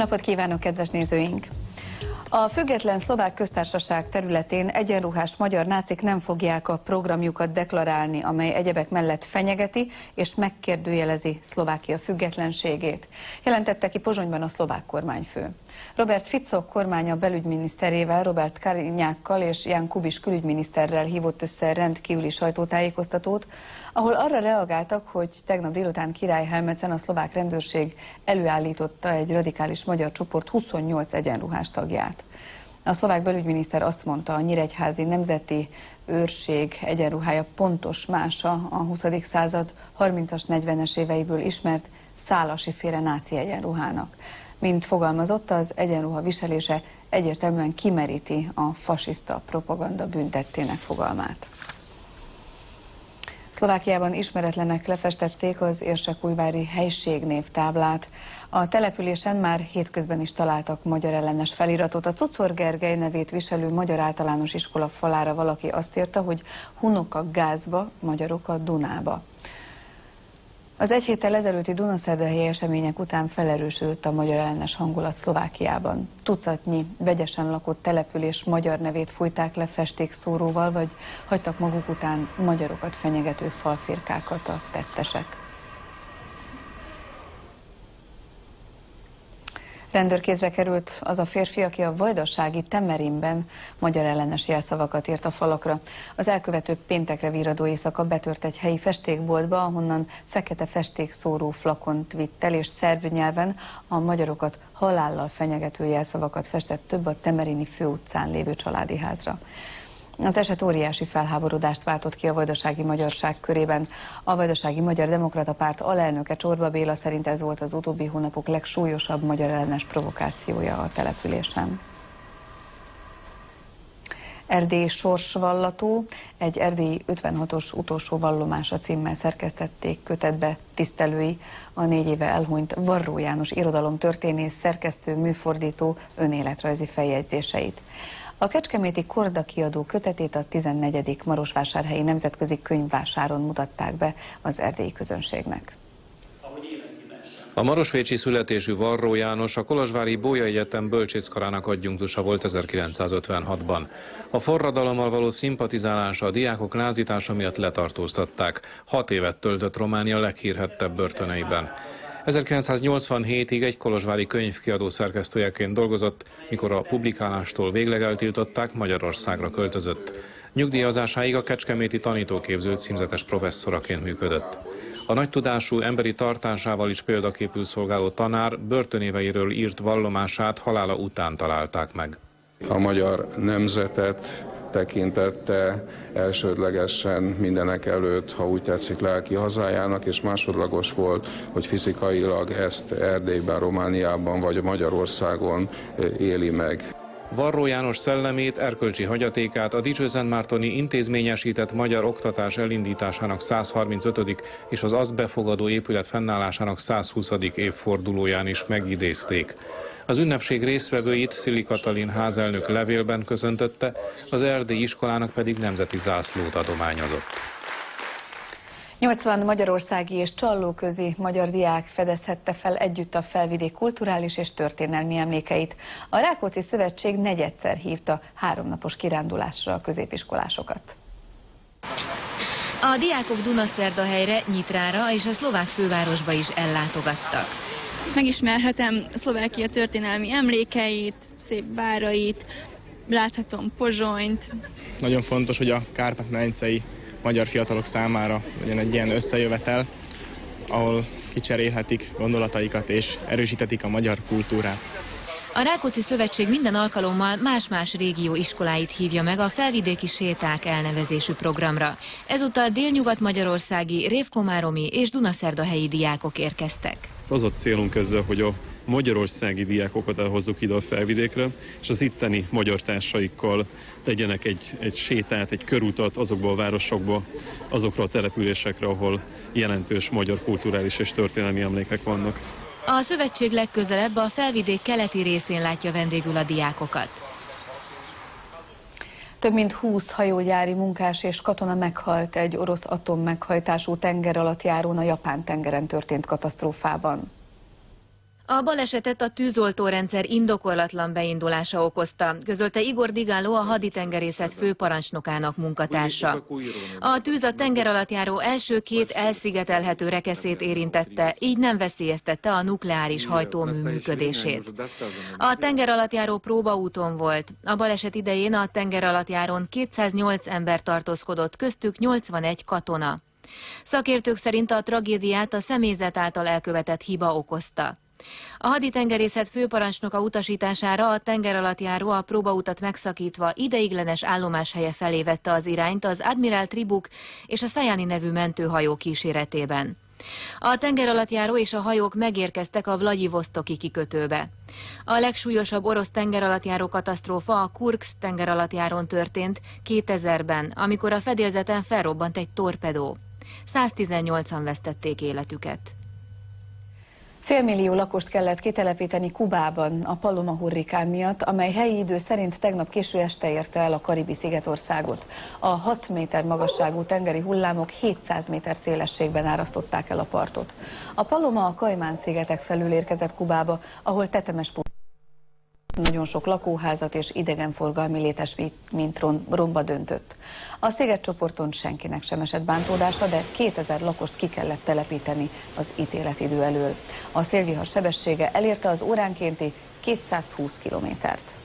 napot kívánok, kedves nézőink! A független szlovák köztársaság területén egyenruhás magyar nácik nem fogják a programjukat deklarálni, amely egyebek mellett fenyegeti és megkérdőjelezi Szlovákia függetlenségét. Jelentette ki Pozsonyban a szlovák kormányfő. Robert Fico kormánya belügyminiszterével, Robert Kaliňákkal és Jan Kubiš külügyminiszterrel hívott össze rendkívüli sajtótájékoztatót, ahol arra reagáltak, hogy tegnap délután Királyhelmecen a szlovák rendőrség előállította egy radikális magyar csoport 28 egyenruhás tagját. A szlovák belügyminiszter azt mondta, a nyíregyházi nemzeti őrség egyenruhája pontos mása a 20. század 30-as, 40-es éveiből ismert szálasiféle náci egyenruhának. Mint fogalmazott, az egyenruha viselése egyértelműen kimeríti a fasiszta propaganda bűntettének fogalmát. Szlovákiában ismeretlenek lefestették az érsekújvári helységnévtáblát. A településen már hétközben is találtak magyar ellenes feliratot. A Czuczor Gergely nevét viselő magyar általános iskola falára valaki azt írta, hogy hunok a gázba, magyarok a Dunába. Az egy héttel ezelőtti dunaszerdahelyi események után felerősödött a magyar ellenes hangulat Szlovákiában. Tucatnyi vegyesen lakott település magyar nevét fújták le festékszóróval, vagy hagytak maguk után magyarokat fenyegető falfirkákat a tettesek. Rendőrkézre került az a férfi, aki a vajdasági Temerinben magyar ellenes jelszavakat írt a falakra. Az elkövető péntekre virradó éjszaka betört egy helyi festékboltba, ahonnan fekete festékszóró flakont vitt el, és szerb nyelven a magyarokat halállal fenyegető jelszavakat festett több a temerini főutcán lévő családi házra. Az eset óriási felháborodást váltott ki a vajdasági magyarság körében. A Vajdasági Magyar Demokrata Párt alelnöke Csorba Béla szerint ez volt az utóbbi hónapok legsúlyosabb magyar ellenes provokációja a településen. Erdély sorsvallató, egy erdélyi 56-os utolsó vallomása címmel szerkesztették kötetbe tisztelői a 4 éve elhunyt Varró János irodalomtörténész, szerkesztő, műfordító önéletrajzi feljegyzéseit. A kecskeméti Korda kiadó kötetét a 14. Marosvásárhelyi Nemzetközi Könyvvásáron mutatták be az erdélyi közönségnek. A marosvécsi születésű Varró János a kolozsvári Bolya Egyetem bölcsészkarának adjunktusa volt 1956-ban. A forradalommal való szimpatizálása, a diákok lázítása miatt letartóztatták. 6 évet töltött Románia leghírhettebb börtöneiben. 1987-ig egy kolozsvári könyvkiadó szerkesztőjeként dolgozott, mikor a publikálástól végleg eltiltották, Magyarországra költözött. Nyugdíjazásáig a kecskeméti tanítóképző címzetes professzoraként működött. A nagy tudású, emberi tartásával is példaképül szolgáló tanár börtönéveiről írt vallomását halála után találták meg. A magyar nemzetet tekintette elsődlegesen mindenek előtt, ha úgy tetszik, lelki hazájának, és másodlagos volt, hogy fizikailag ezt Erdélyben, Romániában vagy Magyarországon éli meg. Varró János szellemét, erkölcsi hagyatékát a Dicsőszentmártoni intézményesített magyar oktatás elindításának 135. és az azt befogadó épület fennállásának 120. évfordulóján is megidézték. Az ünnepség résztvevőit Szili Katalin házelnök levélben köszöntötte, az erdélyi iskolának pedig nemzeti zászlót adományozott. 80 magyarországi és csallóközi magyar diák fedezhette fel együtt a felvidék kulturális és történelmi emlékeit. A Rákóczi Szövetség negyedszer hívta 3 napos kirándulásra a középiskolásokat. A diákok Dunaszerdahelyre, Nyitrára és a szlovák fővárosba is ellátogattak. Megismerhetem Szlovákia történelmi emlékeit, szép várait, láthatom Pozsonyt. Nagyon fontos, hogy a kárpát-medencei magyar fiatalok számára legyen egy ilyen összejövetel, ahol kicserélhetik gondolataikat és erősíthetik a magyar kultúrát. A Rákóczi Szövetség minden alkalommal más-más régió iskoláit hívja meg a felvidéki séták elnevezésű programra. Ezúttal délnyugat-magyarországi, révkomáromi és dunaszerdahelyi diákok érkeztek. Az a célunk ezzel, hogy a magyarországi diákokat elhozzuk ide a felvidékre, és az itteni magyar társaikkal tegyenek egy sétát, egy körutat azokba a városokba, azokra a településekre, ahol jelentős magyar kulturális és történelmi emlékek vannak. A szövetség legközelebb a felvidék keleti részén látja vendégül a diákokat. Több mint 20 hajógyári munkás és katona meghalt egy orosz atommeghajtású tengeralattjárón a Japán-tengeren történt katasztrófában. A balesetet a tűzoltórendszer indokolatlan beindulása okozta, közölte Igor Digáló, a haditengerészet főparancsnokának munkatársa. A tűz a tengeralattjáró első 2 elszigetelhető rekeszét érintette, így nem veszélyeztette a nukleáris hajtómű működését. A tengeralattjáró próbaúton volt. A baleset idején a tengeralattjárón 208 ember tartózkodott, köztük 81 katona. Szakértők szerint a tragédiát a személyzet által elkövetett hiba okozta. A haditengerészet főparancsnoka utasítására a tengeralattjáró a próbautat megszakítva ideiglenes állomáshelye felé vette az irányt az Admiral Tribuk és a Sajani nevű mentőhajó kíséretében. A tengeralattjáró és a hajók megérkeztek a Vlagyivosztoki kikötőbe. A legsúlyosabb orosz tengeralattjáró katasztrófa a Kursk tengeralattjárón történt 2000-ben, amikor a fedélzeten felrobbant egy torpedó. 118-an vesztették életüket. Félmillió lakost kellett kitelepíteni Kubában a Paloma hurrikán miatt, amely helyi idő szerint tegnap késő este érte el a Karibi szigetországot. A 6 méter magasságú tengeri hullámok 700 méter szélességben árasztották el a partot. A Paloma a Kajmán-szigetek felül érkezett Kubába, ahol tetemes nagyon sok lakóházat és idegenforgalmi létesítményt romba döntött. A szigetcsoporton senkinek sem esett bántódása, de 2000 lakost ki kellett telepíteni az ítéletidő elől. A szélvihar sebessége elérte az óránkénti 220 kilométert.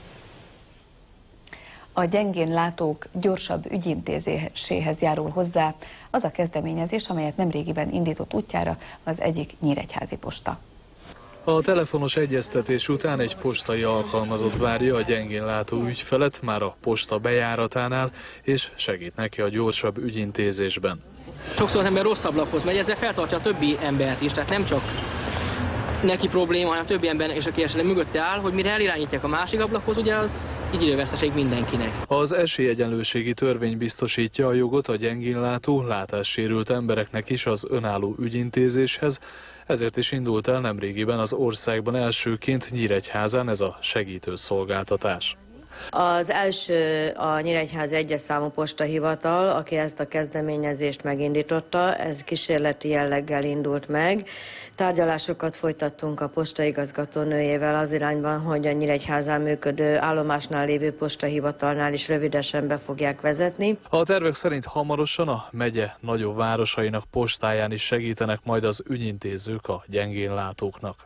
A gyengén látók gyorsabb ügyintézéséhez járul hozzá az a kezdeményezés, amelyet nemrégiben indított útjára az egyik nyíregyházi posta. A telefonos egyeztetés után egy postai alkalmazott várja a gyengén látó ügyfelet már a posta bejáratánál, és segít neki a gyorsabb ügyintézésben. Sokszor az ember rosszabb laphoz megy, ezzel feltartja a többi embert is, tehát nem csak neki probléma, hanem a többi ember, és aki esetleg mögötte áll, hogy mire elirányítják a másik ablakhoz, ugye az így időveszteség mindenkinek. Az esélyegyenlőségi törvény biztosítja a jogot a gyengénlátó, látássérült embereknek is az önálló ügyintézéshez, ezért is indult el nemrégiben az országban elsőként Nyíregyházán ez a segítő szolgáltatás. Az első a Nyíregyházi 1-es számú postahivatal, aki ezt a kezdeményezést megindította, ez kísérleti jelleggel indult meg. Tárgyalásokat folytattunk a postaigazgatónőjével az irányban, hogy a Nyíregyházán működő állomásnál lévő postahivatalnál is rövidesen be fogják vezetni. A tervek szerint hamarosan a megye nagyobb városainak postáján is segítenek majd az ügyintézők a gyengénlátóknak.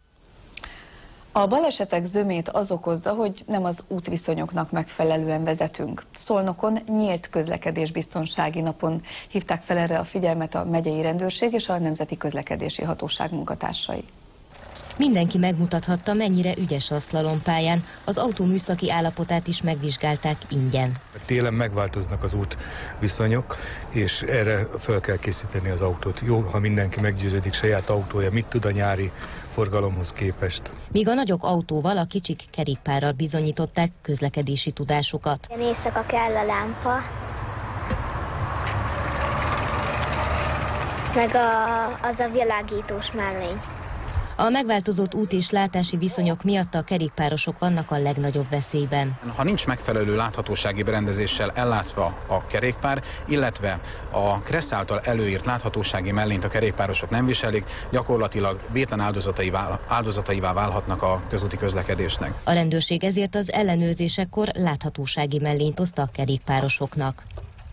A balesetek zömét az okozza, hogy nem az útviszonyoknak megfelelően vezetünk. Szolnokon nyílt közlekedésbiztonsági napon hívták fel erre a figyelmet a megyei rendőrség és a Nemzeti Közlekedési Hatóság munkatársai. Mindenki megmutathatta, mennyire ügyes a szlalompályán, az autó műszaki állapotát is megvizsgálták ingyen. Télen megváltoznak az útviszonyok, és erre fel kell készíteni az autót. Jó, ha mindenki meggyőződik saját autója, mit tud a nyári forgalomhoz képest. Míg a nagyok autóval, a kicsik kerékpárral bizonyították közlekedési tudásukat. Éjszaka kell a lámpa, meg az a világítós mellény. A megváltozott út és látási viszonyok miatt a kerékpárosok vannak a legnagyobb veszélyben. Ha nincs megfelelő láthatósági berendezéssel ellátva a kerékpár, illetve a KRESZ által előírt láthatósági mellényt a kerékpárosok nem viselik, gyakorlatilag vétlen áldozataivá válhatnak a közúti közlekedésnek. A rendőrség ezért az ellenőrzésekor láthatósági mellényt oszt a kerékpárosoknak.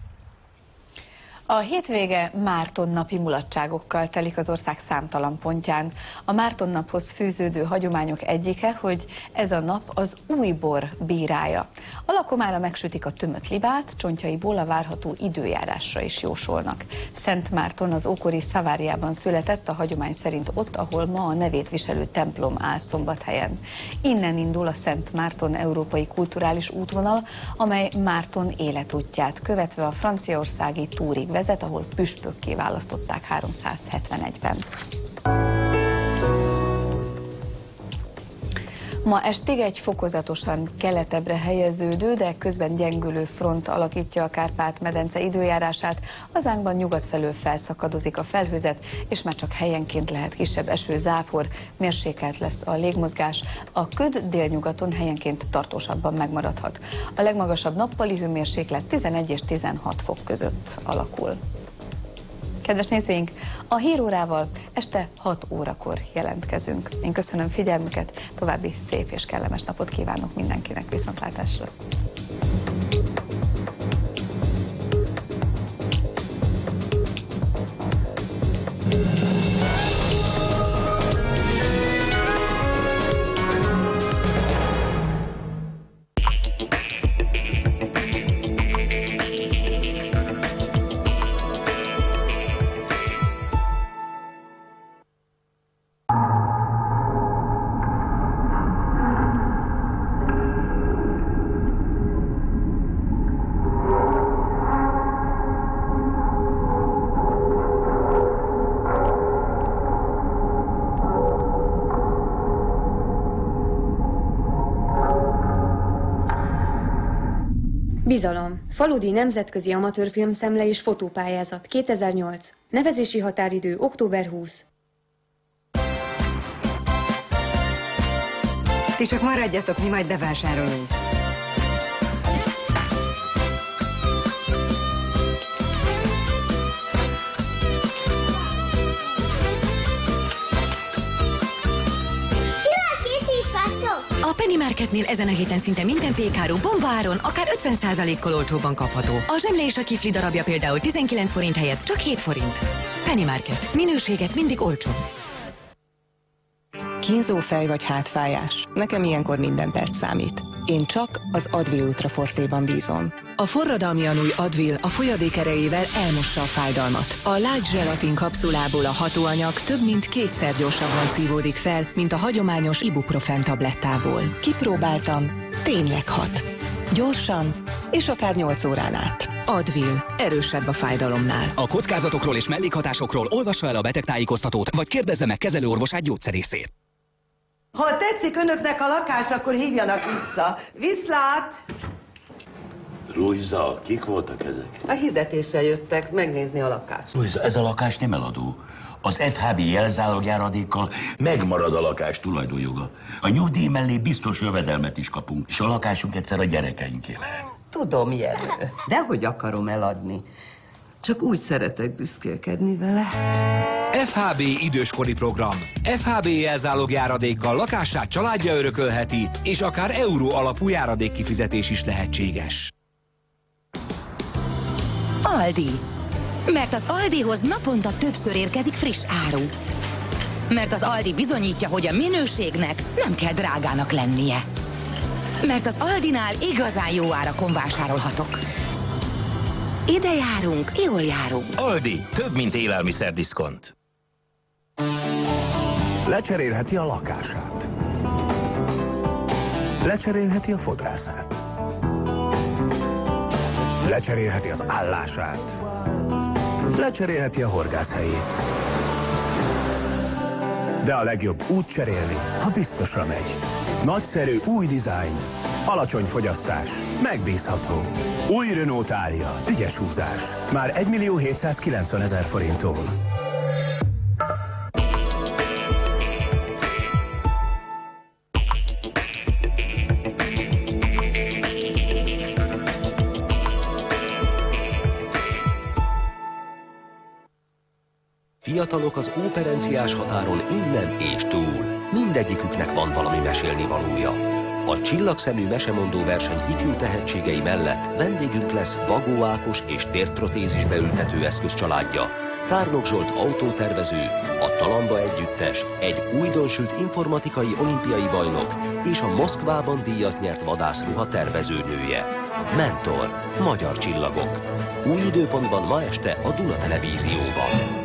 A hétvége Márton napi mulatságokkal telik az ország számtalan pontján. A Márton naphoz fűződő hagyományok egyike, hogy ez a nap az új bor bírája. A lakomára megsütik a tömött libát, csontjaiból a várható időjárásra is jósolnak. Szent Márton az ókori Szaváriában született, a hagyomány szerint ott, ahol ma a nevét viselő templom áll Szombathelyen. Innen indul a Szent Márton európai kulturális útvonal, amely Márton életútját követve a franciaországi Túrig vezet, ahol püspökké választották 371-ben. Ma estig egy fokozatosan keletebbre helyeződő, de közben gyengülő front alakítja a Kárpát-medence időjárását. Hazánkban nyugat felől felszakadozik a felhőzet, és már csak helyenként lehet kisebb eső, zápor, mérsékelt lesz a légmozgás. A köd délnyugaton helyenként tartósabban megmaradhat. A legmagasabb nappali hőmérséklet 11 és 16 fok között alakul. Kedves nézőink, a hírórával este 6 órakor jelentkezünk. Én köszönöm figyelmüket, további szép és kellemes napot kívánok mindenkinek, viszontlátásra! Bizalom. Faludi Nemzetközi Amatőrfilmszemle és fotópályázat 2008. Nevezési határidő október 20. Ti csak maradjatok, mi majd bevásárolunk. A Penny Marketnél ezen a héten szinte minden pékáru bombaáron akár 50%-kal olcsóbban kapható. A zsemle és a kifli darabja például 19 forint helyett csak 7 forint. Penny Market. Minőséget mindig olcsó. Kínzó fej vagy hátfájás. Nekem ilyenkor minden perc számít. Én csak az Advil Ultra Forte-ban bízom. A forradalmian új Advil a folyadék erejével elmossa a fájdalmat. A Light Gelatin kapszulából a hatóanyag több mint 2-szer gyorsabban szívódik fel, mint a hagyományos ibuprofen tablettából. Kipróbáltam, tényleg hat. Gyorsan, és akár 8 órán át. Advil, erősebb a fájdalomnál. A kockázatokról és mellékhatásokról olvassa el a betegtájékoztatót, vagy kérdezze meg kezelőorvosát, gyógyszerészét. Ha tetszik önöknek a lakás, akkor hívjanak vissza. Viszlát! Lujza, kik voltak ezek? A hirdetéssel jöttek megnézni a lakást. Lujza, ez a lakás nem eladó. Az FHB jelzálogjáradékkal megmarad a lakás tulajdonjoga. A nyugdíj mellé biztos jövedelmet is kapunk, és a lakásunk egyszer a gyerekeinké lehet. Tudom, Jenő. Dehogy akarom eladni. Csak úgy szeretek büszkélkedni vele. FHB időskori program. FHB jelzálogjáradékkal lakását családja örökölheti, és akár euró alapú járadékkifizetés is lehetséges. Aldi. Mert az Aldihoz naponta többször érkezik friss áru. Mert az Aldi bizonyítja, hogy a minőségnek nem kell drágának lennie. Mert az Aldinál igazán jó árakon vásárolhatok. Ide járunk, jól járunk. Aldi, több mint élelmiszerdiszkont. Lecserélheti a lakását. Lecserélheti a fodrászát. Lecserélheti az állását. Lecserélheti a horgászhelyét. De a legjobb úgy cserélni, ha biztosra megy. Nagyszerű új dizájn, alacsony fogyasztás, megbízható. Új Renault Thalia, ügyes húzás. Már 1.790.000 forinttól. Fiatalok az óperenciás határon innen és túl. Mindegyiküknek van valami mesélni valója. A Csillagszemű mesemondó verseny ifjú tehetségei mellett vendégünk lesz Bagó Ákos és térprotézisbe ültető eszközcsaládja, Tárnok Zsolt autótervező, a Talamba Együttes, egy újdonsült informatikai olimpiai bajnok és a Moszkvában díjat nyert vadászruha tervezőnője. Mentor, magyar csillagok. Új időpontban ma este a Duna Televízióban.